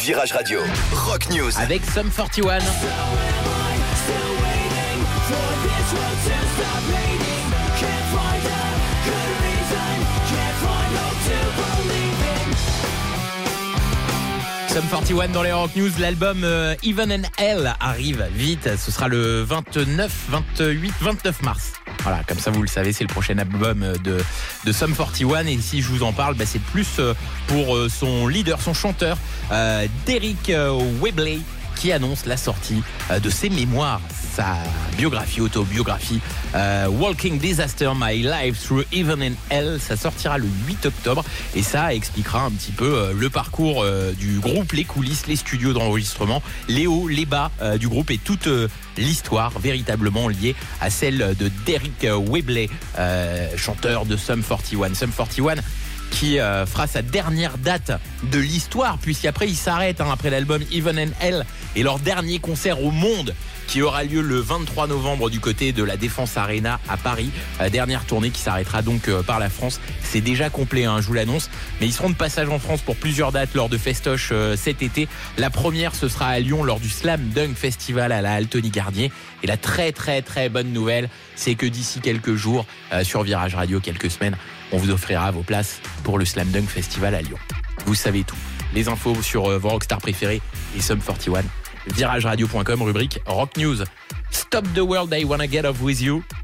Virage Radio, Rock News. Avec Sum 41. Sum 41 dans les Rock News, l'album Even and Hell arrive vite, ce sera le 29 mars. Voilà, comme ça vous le savez, c'est le prochain album de Sum 41 et si je vous en parle, c'est plus pour son leader, son chanteur, Derek Webley, qui annonce la sortie de ses mémoires, sa autobiographie Walking Disaster, My Life Through Even and Hell. Ça sortira le 8 octobre et ça expliquera un petit peu le parcours du groupe, les coulisses, les studios d'enregistrement, les hauts, les bas du groupe et toute l'histoire véritablement liée à celle de Derek Webley, chanteur de Sum 41. Sum 41 qui fera sa dernière date de l'histoire, puisqu'après il s'arrête après l'album Even and Hell et leur dernier concert au monde qui aura lieu le 23 novembre du côté de la Défense Arena à Paris. Dernière tournée qui s'arrêtera donc par la France. C'est déjà complet, je vous l'annonce, mais ils seront de passage en France pour plusieurs dates lors de festoches cet été. La première, ce sera à Lyon lors du Slam Dunk Festival à la halle Tony Garnier. Et la très très très bonne nouvelle, c'est que d'ici quelques jours, sur Virage Radio, quelques semaines, on vous offrira vos places pour le Slam Dunk Festival à Lyon. Vous savez tout. Les infos sur vos rockstars préférés et Sum 41. Virageradio.com, rubrique Rock News. Stop the World I Wanna Get Off With You.